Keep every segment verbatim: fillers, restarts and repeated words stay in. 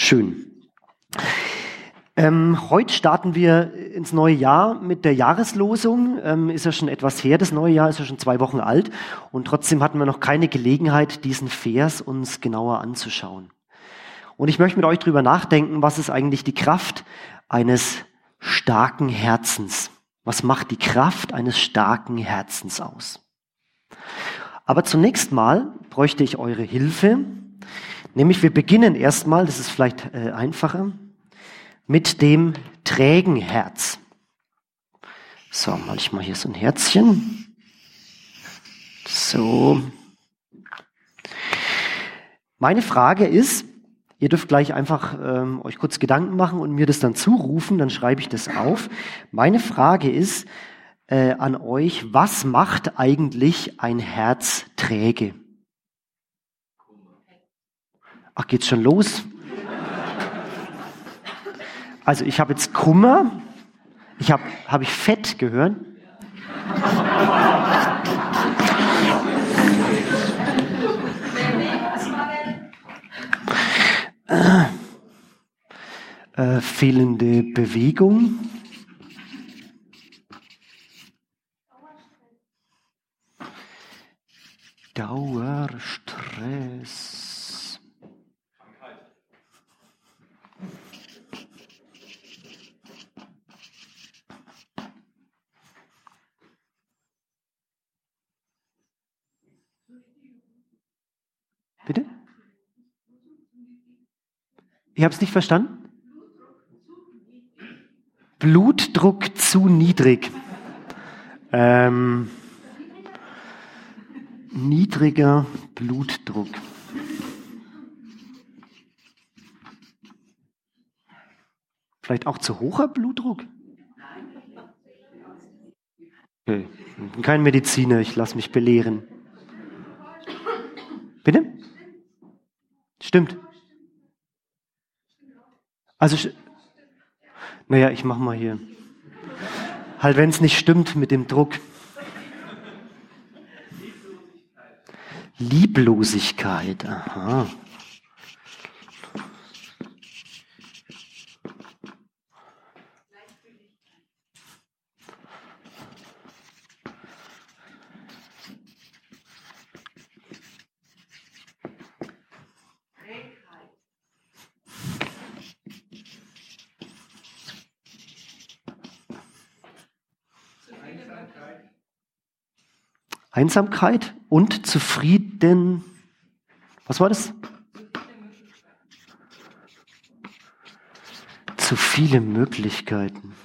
Schön. Ähm, heute starten wir ins neue Jahr mit der Jahreslosung. Ähm, ist ja schon etwas her, das neue Jahr ist ja schon zwei Wochen alt. Und trotzdem hatten wir noch keine Gelegenheit, diesen Vers uns genauer anzuschauen. Und ich möchte mit euch drüber nachdenken, was ist eigentlich die Kraft eines starken Herzens? Was macht die Kraft eines starken Herzens aus? Aber zunächst mal bräuchte ich eure Hilfe. Nämlich wir beginnen erstmal, das ist vielleicht äh, einfacher, mit dem trägen Herz. So, mal ich mal hier so ein Herzchen. So. Meine Frage ist, ihr dürft gleich einfach ähm, euch kurz Gedanken machen und mir das dann zurufen, dann schreibe ich das auf. Meine Frage ist äh, an euch, was macht eigentlich ein Herz träge? Ach, geht's schon los? Also ich habe jetzt Kummer. Ich habe habe ich Fett gehört? äh, äh, fehlende Bewegung. Dauerstress. Bitte? Ich habe es nicht verstanden. Blutdruck zu niedrig. Ähm, niedriger Blutdruck. Vielleicht auch zu hoher Blutdruck? Okay. Ich bin kein Mediziner, ich lasse mich belehren. Bitte? Stimmt. Also, naja, ich mach mal hier. Halt, wenn es nicht stimmt mit dem Druck. Lieblosigkeit, aha. Einsamkeit und zufrieden. Was war das? Zu viele Möglichkeiten.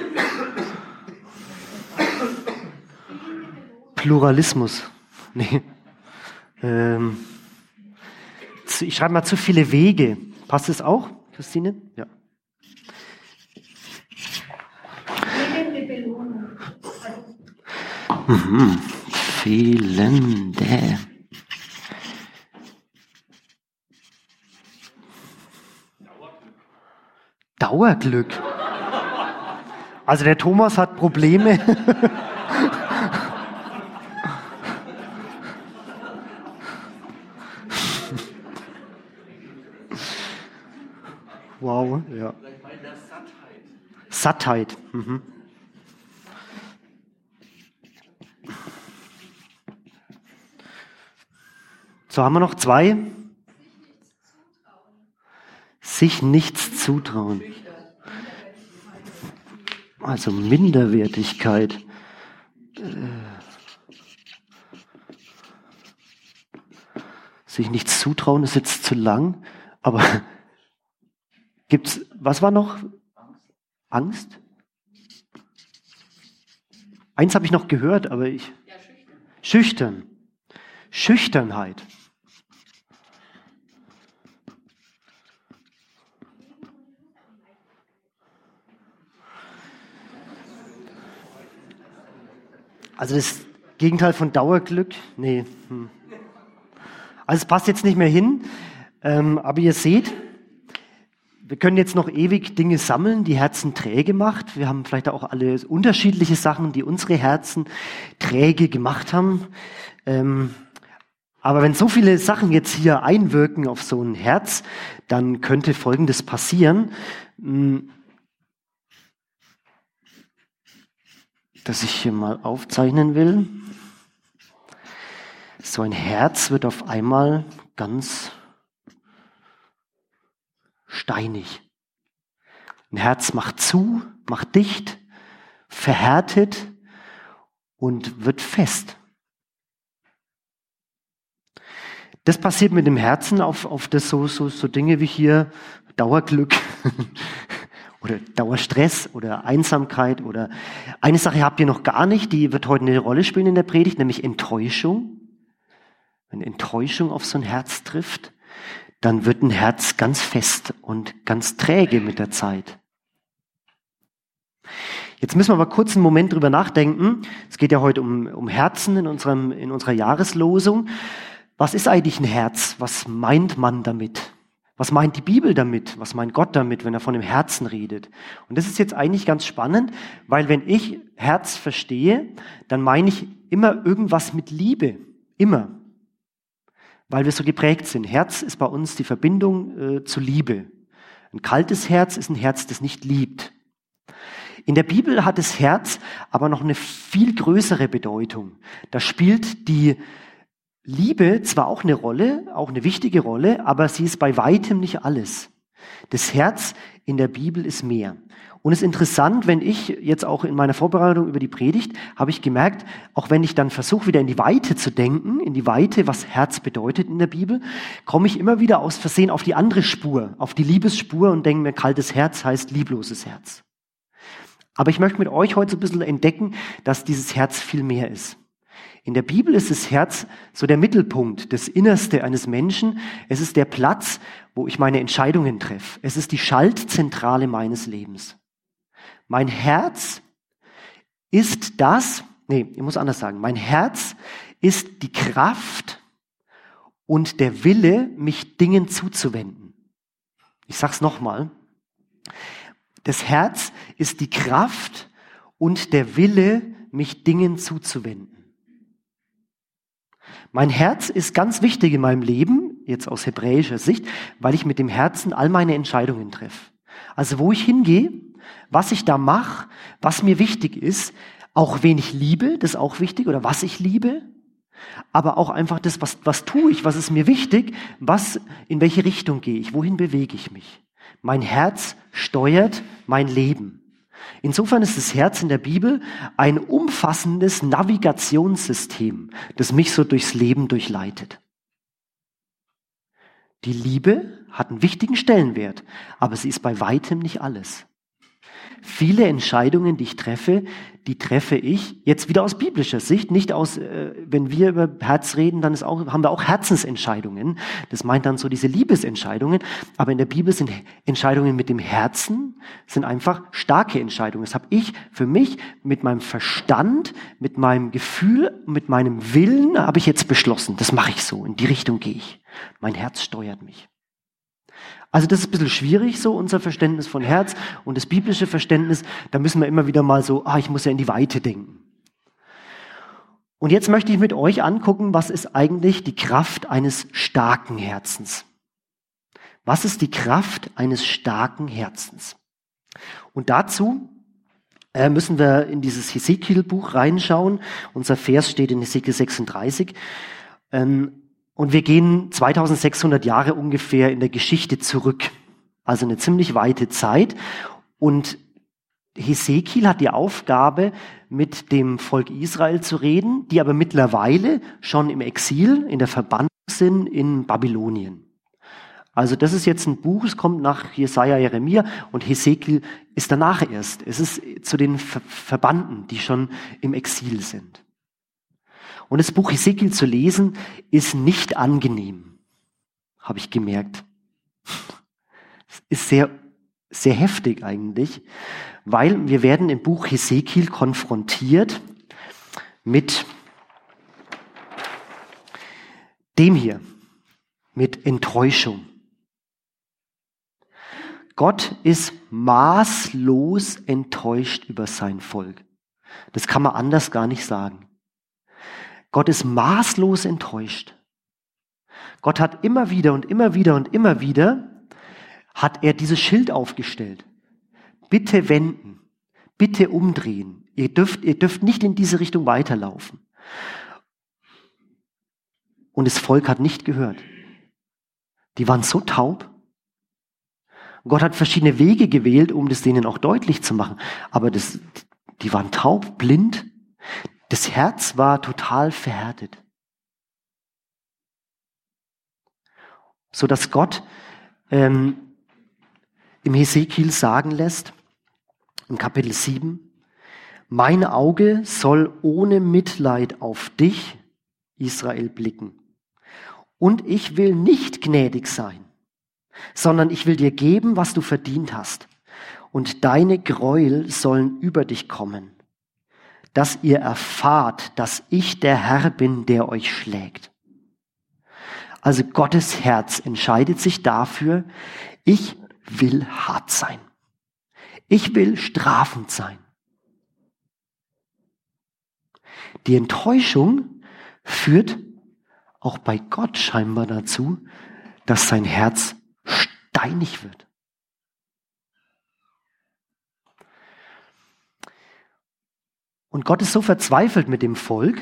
Pluralismus. Nee. Ähm. Ich schreibe mal zu viele Wege. Passt es auch, Christine? Ja. Mhm. Fehlende. Dauerglück. Also der Thomas hat Probleme. Wow, ja. Sattheit. Mhm. So, haben wir noch zwei? Sich nichts zutrauen. Also Minderwertigkeit. Sich nichts zutrauen ist jetzt zu lang, aber gibt's, was war noch? Angst? Eins habe ich noch gehört, aber ich... Schüchtern. Schüchternheit. Also das Gegenteil von Dauerglück? Nee. Hm. Also es passt jetzt nicht mehr hin, ähm, aber ihr seht, wir können jetzt noch ewig Dinge sammeln, die Herzen träge macht. Wir haben vielleicht auch alle unterschiedliche Sachen, die unsere Herzen träge gemacht haben. Ähm, Aber wenn so viele Sachen jetzt hier einwirken auf so ein Herz, dann könnte Folgendes passieren, dass ich hier mal aufzeichnen will. So ein Herz wird auf einmal ganz steinig. Ein Herz macht zu, macht dicht, verhärtet und wird fest. Das passiert mit dem Herzen auf, auf das so, so, so Dinge wie hier Dauerglück oder Dauerstress oder Einsamkeit oder eine Sache habt ihr noch gar nicht, die wird heute eine Rolle spielen in der Predigt, nämlich Enttäuschung. Wenn Enttäuschung auf so ein Herz trifft, dann wird ein Herz ganz fest und ganz träge mit der Zeit. Jetzt müssen wir aber kurz einen Moment drüber nachdenken. Es geht ja heute um, um Herzen in, unserem, in unserer Jahreslosung. Was ist eigentlich ein Herz? Was meint man damit? Was meint die Bibel damit? Was meint Gott damit, wenn er von dem Herzen redet? Und das ist jetzt eigentlich ganz spannend, weil wenn ich Herz verstehe, dann meine ich immer irgendwas mit Liebe. Immer. Weil wir so geprägt sind. Herz ist bei uns die Verbindung äh, zu Liebe. Ein kaltes Herz ist ein Herz, das nicht liebt. In der Bibel hat das Herz aber noch eine viel größere Bedeutung. Da spielt die Liebe zwar auch eine Rolle, auch eine wichtige Rolle, aber sie ist bei weitem nicht alles. Das Herz in der Bibel ist mehr. Und es ist interessant, wenn ich jetzt auch in meiner Vorbereitung über die Predigt, habe ich gemerkt, auch wenn ich dann versuche, wieder in die Weite zu denken, in die Weite, was Herz bedeutet in der Bibel, komme ich immer wieder aus Versehen auf die andere Spur, auf die Liebesspur und denke mir, kaltes Herz heißt liebloses Herz. Aber ich möchte mit euch heute so ein bisschen entdecken, dass dieses Herz viel mehr ist. In der Bibel ist das Herz so der Mittelpunkt, das Innerste eines Menschen. Es ist der Platz, wo ich meine Entscheidungen treffe. Es ist die Schaltzentrale meines Lebens. Mein Herz ist das, nee, ich muss anders sagen, mein Herz ist die Kraft und der Wille, mich Dingen zuzuwenden. Ich sag's nochmal. Das Herz ist die Kraft und der Wille, mich Dingen zuzuwenden. Mein Herz ist ganz wichtig in meinem Leben, jetzt aus hebräischer Sicht, weil ich mit dem Herzen all meine Entscheidungen treffe. Also wo ich hingehe, was ich da mache, was mir wichtig ist, auch wen ich liebe, das ist auch wichtig, oder was ich liebe, aber auch einfach das, was, was tue ich, was ist mir wichtig, was, in welche Richtung gehe ich, wohin bewege ich mich. Mein Herz steuert mein Leben. Insofern ist das Herz in der Bibel ein umfassendes Navigationssystem, das mich so durchs Leben durchleitet. Die Liebe hat einen wichtigen Stellenwert, aber sie ist bei weitem nicht alles. Viele Entscheidungen, die ich treffe, die treffe ich jetzt wieder aus biblischer Sicht, nicht aus, äh, wenn wir über Herz reden, dann ist auch, haben wir auch Herzensentscheidungen. Das meint dann so diese Liebesentscheidungen. Aber in der Bibel sind Entscheidungen mit dem Herzen, sind einfach starke Entscheidungen. Das habe ich für mich mit meinem Verstand, mit meinem Gefühl, mit meinem Willen, habe ich jetzt beschlossen. Das mache ich so, in die Richtung gehe ich. Mein Herz steuert mich. Also das ist ein bisschen schwierig, so unser Verständnis von Herz und das biblische Verständnis, da müssen wir immer wieder mal so, ah, ich muss ja in die Weite denken. Und jetzt möchte ich mit euch angucken, was ist eigentlich die Kraft eines starken Herzens? Was ist die Kraft eines starken Herzens? Und dazu äh, müssen wir in dieses Hesekiel-Buch reinschauen. Unser Vers steht in Hesekiel sechsunddreißig. Ähm, Und wir gehen zweitausendsechshundert Jahre ungefähr in der Geschichte zurück. Also eine ziemlich weite Zeit. Und Hesekiel hat die Aufgabe, mit dem Volk Israel zu reden, die aber mittlerweile schon im Exil, in der Verbannung sind in Babylonien. Also das ist jetzt ein Buch, es kommt nach Jesaja, Jeremia und Hesekiel ist danach erst. Es ist zu den Ver- Verbannten, die schon im Exil sind. Und das Buch Hesekiel zu lesen, ist nicht angenehm, habe ich gemerkt. Es ist sehr, sehr heftig eigentlich, weil wir werden im Buch Hesekiel konfrontiert mit dem hier, mit Enttäuschung. Gott ist maßlos enttäuscht über sein Volk. Das kann man anders gar nicht sagen. Gott ist maßlos enttäuscht. Gott hat immer wieder und immer wieder und immer wieder hat er dieses Schild aufgestellt. Bitte wenden, bitte umdrehen. Ihr dürft, ihr dürft nicht in diese Richtung weiterlaufen. Und das Volk hat nicht gehört. Die waren so taub. Gott hat verschiedene Wege gewählt, um das denen auch deutlich zu machen. Aber das, die waren taub, blind. Das Herz war total verhärtet. So dass Gott ähm, im Hesekiel sagen lässt, im Kapitel sieben, mein Auge soll ohne Mitleid auf dich, Israel, blicken. Und ich will nicht gnädig sein, sondern ich will dir geben, was du verdient hast. Und deine Gräuel sollen über dich kommen, dass ihr erfahrt, dass ich der Herr bin, der euch schlägt. Also Gottes Herz entscheidet sich dafür, ich will hart sein. Ich will strafend sein. Die Enttäuschung führt auch bei Gott scheinbar dazu, dass sein Herz steinig wird. Und Gott ist so verzweifelt mit dem Volk,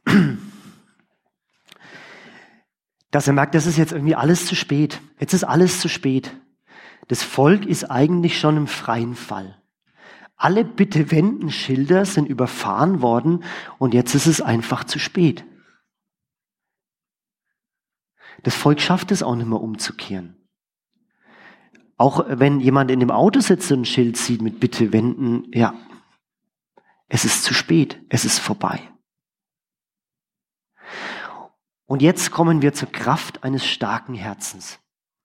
dass er merkt, das ist jetzt irgendwie alles zu spät. Jetzt ist alles zu spät. Das Volk ist eigentlich schon im freien Fall. Alle Bitte-Wenden-Schilder sind überfahren worden und jetzt ist es einfach zu spät. Das Volk schafft es auch nicht mehr umzukehren. Auch wenn jemand in dem Auto sitzt und ein Schild sieht mit Bitte wenden, ja, es ist zu spät, es ist vorbei. Und jetzt kommen wir zur Kraft eines starken Herzens.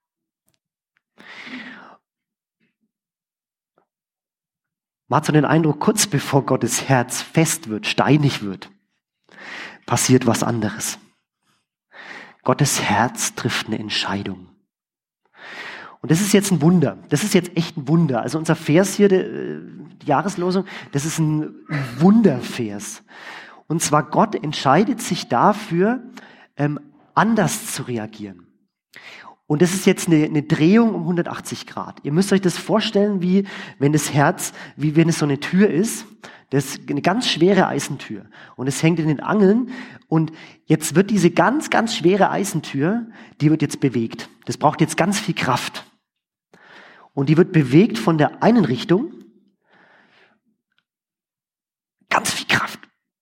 Man hat so den Eindruck, kurz bevor Gottes Herz fest wird, steinig wird, passiert was anderes. Gottes Herz trifft eine Entscheidung. Und das ist jetzt ein Wunder. Das ist jetzt echt ein Wunder. Also unser Vers hier, die Jahreslosung, das ist ein Wundervers. Und zwar Gott entscheidet sich dafür, ähm, anders zu reagieren. Und das ist jetzt eine, eine Drehung um hundertachtzig Grad. Ihr müsst euch das vorstellen, wie wenn das Herz, wie wenn es so eine Tür ist. Das ist eine ganz schwere Eisentür. Und es hängt in den Angeln. Und jetzt wird diese ganz, ganz schwere Eisentür, die wird jetzt bewegt. Das braucht jetzt ganz viel Kraft. Und die wird bewegt von der einen Richtung. Ganz viel Kraft.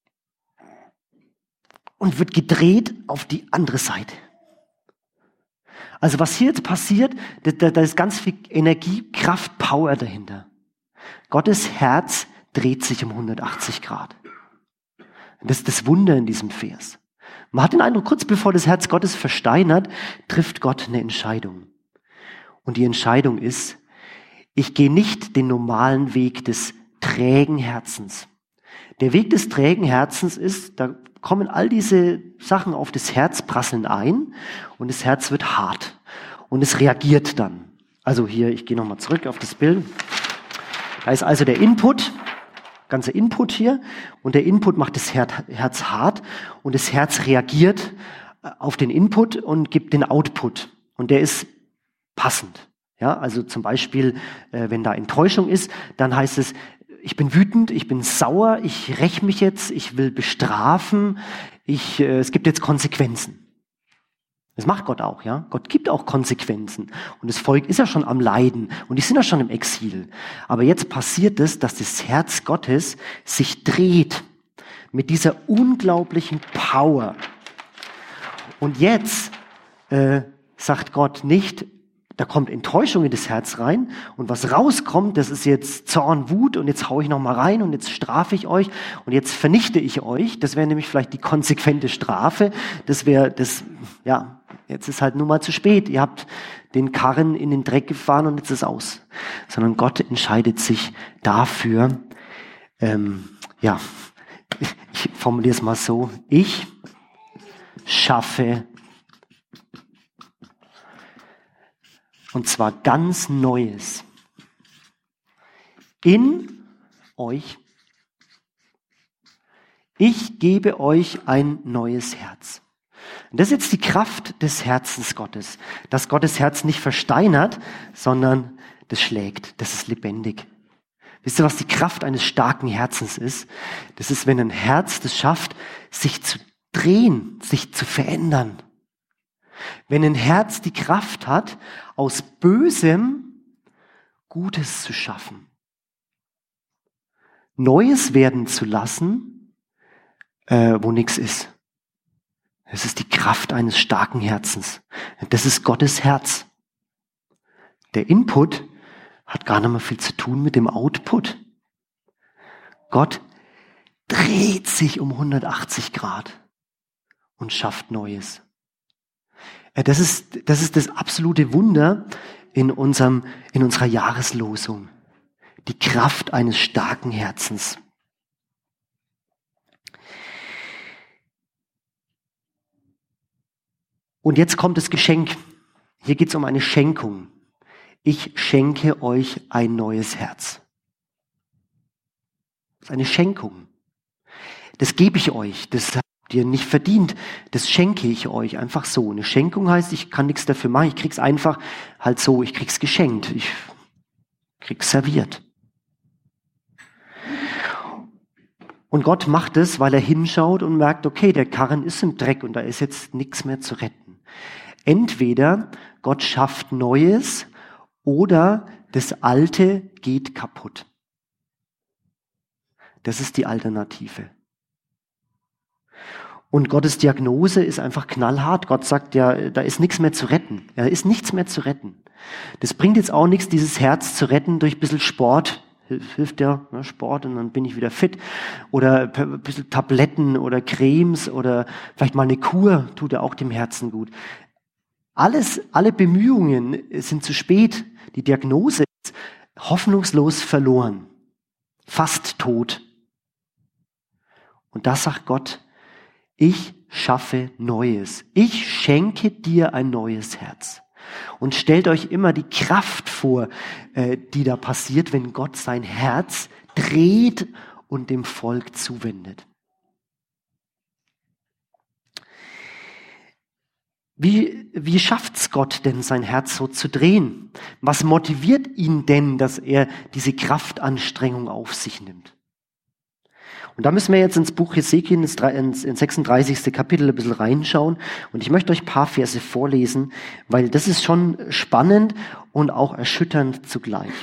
Und wird gedreht auf die andere Seite. Also was hier jetzt passiert, da, da ist ganz viel Energie, Kraft, Power dahinter. Gottes Herz dreht sich um hundertachtzig Grad. Das ist das Wunder in diesem Vers. Man hat den Eindruck, kurz bevor das Herz Gottes versteinert, trifft Gott eine Entscheidung. Und die Entscheidung ist, ich gehe nicht den normalen Weg des trägen Herzens. Der Weg des trägen Herzens ist, da kommen all diese Sachen auf das Herz, prasseln ein und das Herz wird hart und es reagiert dann. Also hier, ich gehe nochmal zurück auf das Bild. Da ist also der Input, ganze Input hier und der Input macht das Herz hart und das Herz reagiert auf den Input und gibt den Output und der ist passend. Ja, also zum Beispiel, wenn da Enttäuschung ist, dann heißt es, ich bin wütend, ich bin sauer, ich räche mich jetzt, ich will bestrafen, ich, äh, es gibt jetzt Konsequenzen. Das macht Gott auch, ja. Gott gibt auch Konsequenzen. Und das Volk ist ja schon am Leiden und die sind ja schon im Exil. Aber jetzt passiert es, dass das Herz Gottes sich dreht mit dieser unglaublichen Power. Und jetzt äh, sagt Gott nicht, da kommt Enttäuschung in das Herz rein und was rauskommt, das ist jetzt Zorn, Wut und jetzt hau ich noch mal rein und jetzt strafe ich euch und jetzt vernichte ich euch. Das wäre nämlich vielleicht die konsequente Strafe. Das wäre das, ja, jetzt ist halt nun mal zu spät. Ihr habt den Karren in den Dreck gefahren und jetzt ist aus. Sondern Gott entscheidet sich dafür, ähm, ja, ich formuliere es mal so, ich schaffe und zwar ganz Neues in euch. Ich gebe euch ein neues Herz. Und das ist jetzt die Kraft des Herzens Gottes, dass Gottes Herz nicht versteinert, sondern das schlägt, das ist lebendig. Wisst ihr, was die Kraft eines starken Herzens ist? Das ist, wenn ein Herz das schafft, sich zu drehen, sich zu verändern. Wenn ein Herz die Kraft hat, aus Bösem Gutes zu schaffen. Neues werden zu lassen, äh, wo nichts ist. Das ist die Kraft eines starken Herzens. Das ist Gottes Herz. Der Input hat gar nicht mehr viel zu tun mit dem Output. Gott dreht sich um hundertachtzig Grad und schafft Neues. Das ist, das ist das absolute Wunder in unserem, in unserer Jahreslosung. Die Kraft eines starken Herzens. Und jetzt kommt das Geschenk. Hier geht es um eine Schenkung. Ich schenke euch ein neues Herz. Das ist eine Schenkung. Das gebe ich euch. Das habt ihr nicht verdient. Das schenke ich euch einfach so. Eine Schenkung heißt, ich kann nichts dafür machen. Ich krieg's einfach halt so. Ich krieg's geschenkt. Ich krieg's serviert. Und Gott macht es, weil er hinschaut und merkt, okay, der Karren ist im Dreck und da ist jetzt nichts mehr zu retten. Entweder Gott schafft Neues oder das Alte geht kaputt. Das ist die Alternative. Und Gottes Diagnose ist einfach knallhart. Gott sagt ja, da ist nichts mehr zu retten. Da ist nichts mehr zu retten. Das bringt jetzt auch nichts, dieses Herz zu retten durch ein bisschen Sport. Hilft ja, ne, Sport und dann bin ich wieder fit. Oder ein bisschen Tabletten oder Cremes oder vielleicht mal eine Kur tut ja auch dem Herzen gut. Alles, alle Bemühungen sind zu spät. Die Diagnose ist hoffnungslos verloren. Fast tot. Und da sagt Gott, ich schaffe Neues. Ich schenke dir ein neues Herz. Und stellt euch immer die Kraft vor, die da passiert, wenn Gott sein Herz dreht und dem Volk zuwendet. Wie, wie schafft's Gott denn, sein Herz so zu drehen? Was motiviert ihn denn, dass er diese Kraftanstrengung auf sich nimmt? Und da müssen wir jetzt ins Buch Hesekiel, ins sechsunddreißigsten Kapitel ein bisschen reinschauen. Und ich möchte euch ein paar Verse vorlesen, weil das ist schon spannend und auch erschütternd zugleich.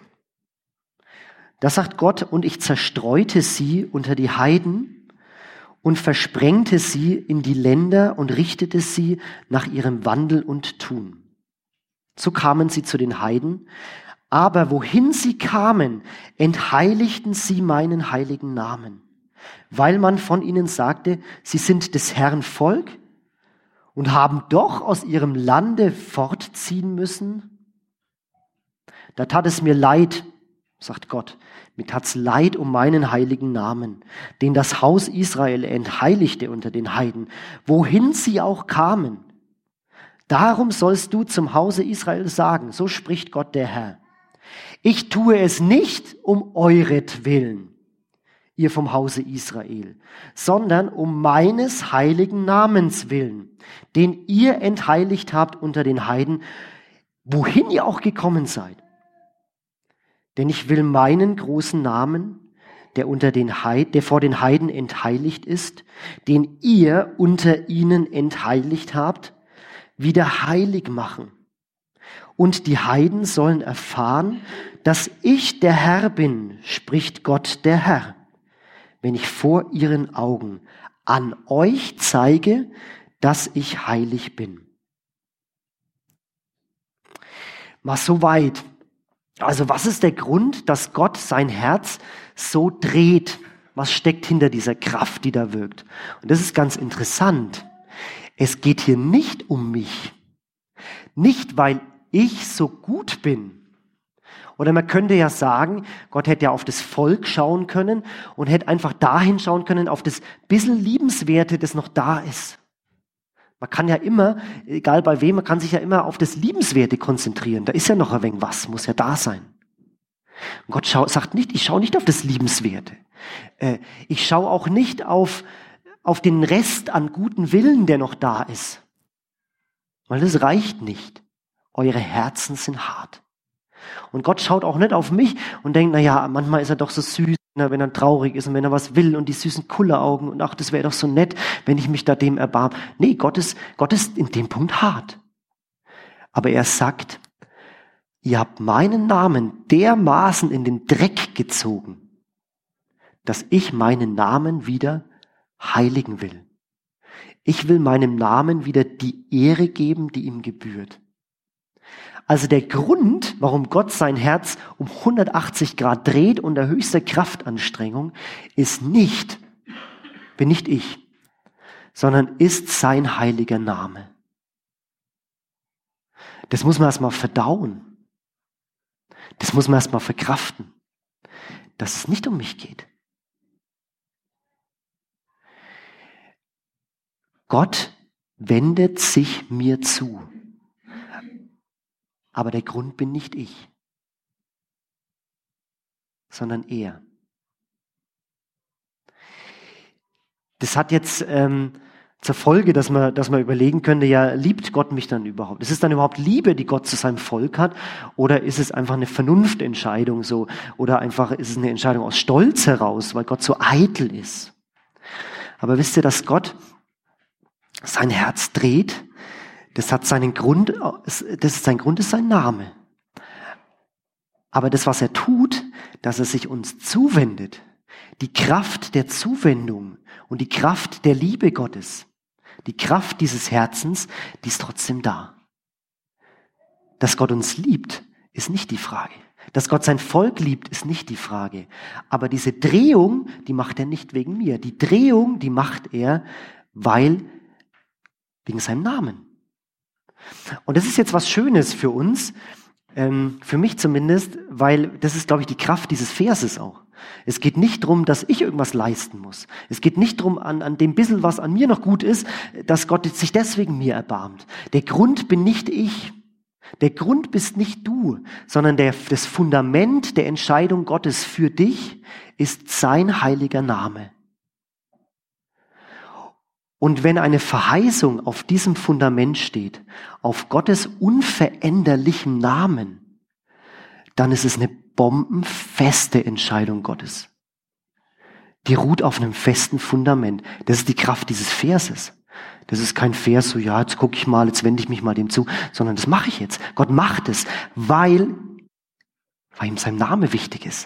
Da sagt Gott, und ich zerstreute sie unter die Heiden und versprengte sie in die Länder und richtete sie nach ihrem Wandel und Tun. So kamen sie zu den Heiden, aber wohin sie kamen, entheiligten sie meinen heiligen Namen, weil man von ihnen sagte, sie sind des Herrn Volk und haben doch aus ihrem Lande fortziehen müssen. Da tat es mir leid, sagt Gott, mir tat's leid um meinen heiligen Namen, den das Haus Israel entheiligte unter den Heiden, wohin sie auch kamen. Darum sollst du zum Hause Israel sagen, so spricht Gott der Herr. Ich tue es nicht um euretwillen, ihr vom Hause Israel, sondern um meines heiligen Namens willen, den ihr entheiligt habt unter den Heiden, wohin ihr auch gekommen seid. Denn ich will meinen großen Namen, der unter den Heiden, der vor den Heiden entheiligt ist, den ihr unter ihnen entheiligt habt, wieder heilig machen. Und die Heiden sollen erfahren, dass ich der Herr bin, spricht Gott der Herr, wenn ich vor ihren Augen an euch zeige, dass ich heilig bin. Mal so weit. Also was ist der Grund, dass Gott sein Herz so dreht? Was steckt hinter dieser Kraft, die da wirkt? Und das ist ganz interessant. Es geht hier nicht um mich. Nicht, weil ich so gut bin. Oder man könnte ja sagen, Gott hätte ja auf das Volk schauen können und hätte einfach dahin schauen können, auf das bisschen Liebenswerte, das noch da ist. Man kann ja immer, egal bei wem, man kann sich ja immer auf das Liebenswerte konzentrieren. Da ist ja noch ein wenig was, muss ja da sein. Und Gott schau, sagt nicht, ich schaue nicht auf das Liebenswerte. Äh, ich schaue auch nicht auf, auf den Rest an guten Willen, der noch da ist. Weil das reicht nicht. Eure Herzen sind hart. Und Gott schaut auch nicht auf mich und denkt, na ja, manchmal ist er doch so süß, wenn er traurig ist und wenn er was will und die süßen Kulleraugen und ach, das wäre doch so nett, wenn ich mich da dem erbarme. Nee, Gott ist, Gott ist in dem Punkt hart. Aber er sagt, ihr habt meinen Namen dermaßen in den Dreck gezogen, dass ich meinen Namen wieder heiligen will. Ich will meinem Namen wieder die Ehre geben, die ihm gebührt. Also der Grund, warum Gott sein Herz um hundertachtzig Grad dreht unter höchster Kraftanstrengung, ist nicht, bin nicht ich, sondern ist sein heiliger Name. Das muss man erstmal verdauen. Das muss man erstmal verkraften, dass es nicht um mich geht. Gott wendet sich mir zu. Aber der Grund bin nicht ich, sondern er. Das hat jetzt ähm, zur Folge, dass man, dass man überlegen könnte, ja, liebt Gott mich dann überhaupt? Ist es dann überhaupt Liebe, die Gott zu seinem Volk hat? Oder ist es einfach eine Vernunftentscheidung so? Oder einfach ist es eine Entscheidung aus Stolz heraus, weil Gott so eitel ist? Aber wisst ihr, dass Gott sein Herz dreht? Das hat seinen Grund, das ist sein Grund, ist sein Name. Aber das, was er tut, dass er sich uns zuwendet, die Kraft der Zuwendung und die Kraft der Liebe Gottes, die Kraft dieses Herzens, die ist trotzdem da. Dass Gott uns liebt, ist nicht die Frage. Dass Gott sein Volk liebt, ist nicht die Frage. Aber diese Drehung, die macht er nicht wegen mir. Die Drehung, die macht er, weil, wegen seinem Namen. Und das ist jetzt was Schönes für uns, ähm, für mich zumindest, weil das ist, glaube ich, die Kraft dieses Verses auch. Es geht nicht darum, dass ich irgendwas leisten muss. Es geht nicht darum, an, an dem bisschen, was an mir noch gut ist, dass Gott sich deswegen mir erbarmt. Der Grund bin nicht ich. Der Grund bist nicht du, sondern der, das Fundament der Entscheidung Gottes für dich ist sein heiliger Name. Und wenn eine Verheißung auf diesem Fundament steht, auf Gottes unveränderlichem Namen, dann ist es eine bombenfeste Entscheidung Gottes. Die ruht auf einem festen Fundament. Das ist die Kraft dieses Verses. Das ist kein Vers, so ja, jetzt gucke ich mal, jetzt wende ich mich mal dem zu, sondern das mache ich jetzt. Gott macht es, weil, weil ihm sein Name wichtig ist.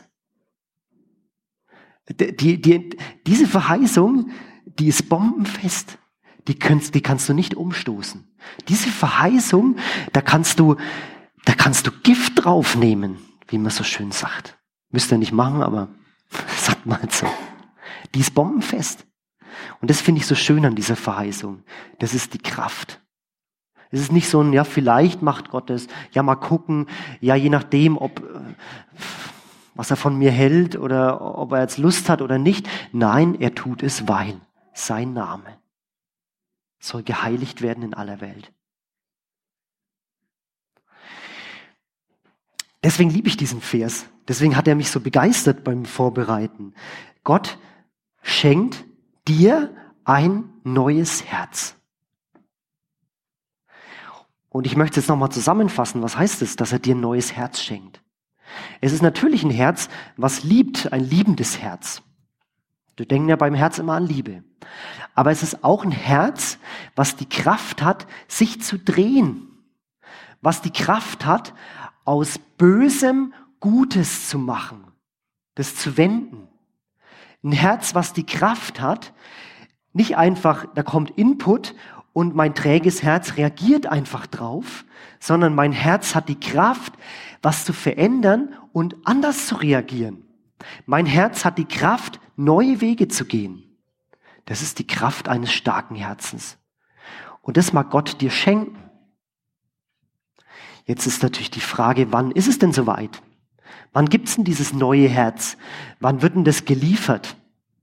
Die, die, diese Verheißung, die ist bombenfest. Die kannst, die kannst du nicht umstoßen. Diese Verheißung, da kannst du, da kannst du Gift draufnehmen, wie man so schön sagt. Müsst ihr nicht machen, aber sagt mal so. Die ist bombenfest. Und das finde ich so schön an dieser Verheißung. Das ist die Kraft. Es ist nicht so ein, ja, vielleicht macht Gott das, ja, mal gucken, ja, je nachdem, ob, was er von mir hält oder ob er jetzt Lust hat oder nicht. Nein, er tut es, weil sein Name soll geheiligt werden in aller Welt. Deswegen liebe ich diesen Vers. Deswegen hat er mich so begeistert beim Vorbereiten. Gott schenkt dir ein neues Herz. Und ich möchte jetzt nochmal zusammenfassen. Was heißt es, dass er dir ein neues Herz schenkt? Es ist natürlich ein Herz, was liebt, ein liebendes Herz. Wir denken ja beim Herz immer an Liebe. Aber es ist auch ein Herz, was die Kraft hat, sich zu drehen. Was die Kraft hat, aus Bösem Gutes zu machen. Das zu wenden. Ein Herz, was die Kraft hat, nicht einfach, da kommt Input und mein träges Herz reagiert einfach drauf, sondern mein Herz hat die Kraft, was zu verändern und anders zu reagieren. Mein Herz hat die Kraft, neue Wege zu gehen. Das ist die Kraft eines starken Herzens. Und das mag Gott dir schenken. Jetzt ist natürlich die Frage, wann ist es denn soweit? Wann gibt es denn dieses neue Herz? Wann wird denn das geliefert?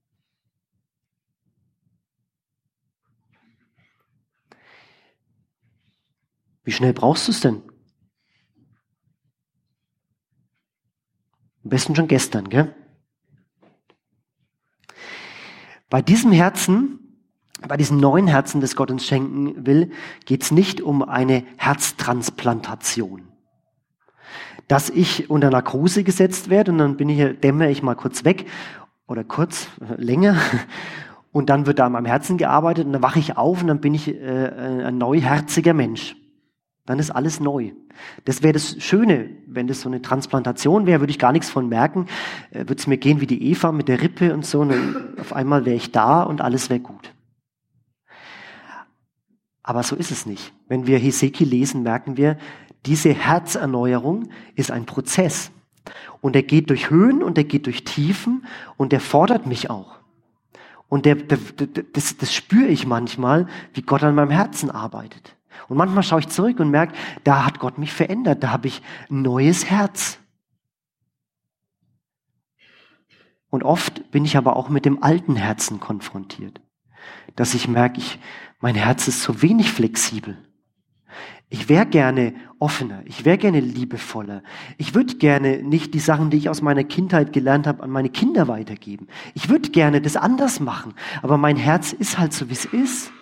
Wie schnell brauchst du es denn? Am besten schon gestern, gell? Bei diesem Herzen, Bei diesem neuen Herzen, das Gott uns schenken will, geht es nicht um eine Herztransplantation. Dass ich unter Narkose gesetzt werde und dann bin ich, dämmere ich mal kurz weg oder kurz, länger und dann wird da an meinem Herzen gearbeitet und dann wache ich auf und dann bin ich äh, ein neuherziger Mensch. Dann ist alles neu. Das wäre das Schöne, wenn das so eine Transplantation wäre, würde ich gar nichts von merken, äh, würde es mir gehen wie die Eva mit der Rippe und so und auf einmal wäre ich da und alles wäre gut. Aber so ist es nicht. Wenn wir Hesekiel lesen, merken wir, diese Herzerneuerung ist ein Prozess. Und er geht durch Höhen und er geht durch Tiefen und der fordert mich auch. Und der, der, das, das spüre ich manchmal, wie Gott an meinem Herzen arbeitet. Und manchmal schaue ich zurück und merke, da hat Gott mich verändert, da habe ich ein neues Herz. Und oft bin ich aber auch mit dem alten Herzen konfrontiert. Dass ich merke, ich, mein Herz ist so wenig flexibel. Ich wäre gerne offener, ich wäre gerne liebevoller. Ich würde gerne nicht die Sachen, die ich aus meiner Kindheit gelernt habe, an meine Kinder weitergeben. Ich würde gerne das anders machen, aber mein Herz ist halt so, wie es ist.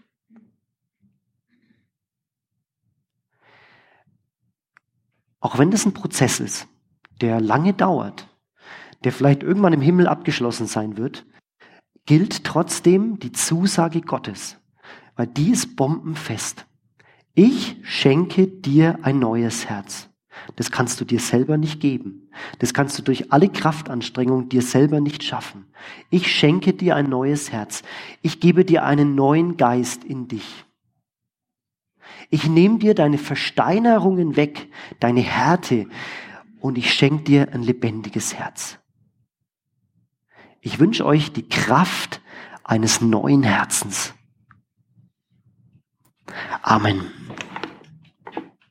Auch wenn das ein Prozess ist, der lange dauert, der vielleicht irgendwann im Himmel abgeschlossen sein wird, gilt trotzdem die Zusage Gottes, weil die ist bombenfest. Ich schenke dir ein neues Herz. Das kannst du dir selber nicht geben. Das kannst du durch alle Kraftanstrengung dir selber nicht schaffen. Ich schenke dir ein neues Herz. Ich gebe dir einen neuen Geist in dich. Ich nehme dir deine Versteinerungen weg, deine Härte, und ich schenke dir ein lebendiges Herz. Ich wünsche euch die Kraft eines neuen Herzens. Amen.